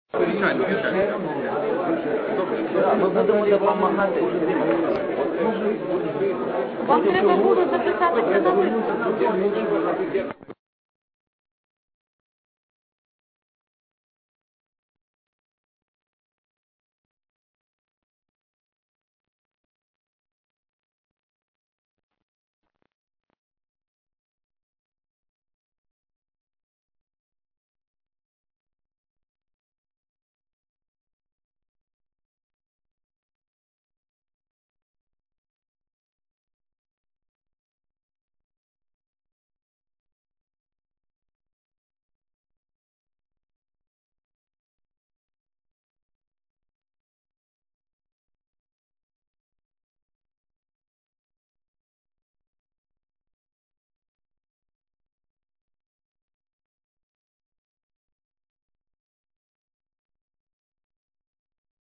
Звичайно, звичайно. Ми будемо допомагати. Вам треба було записатися на лист.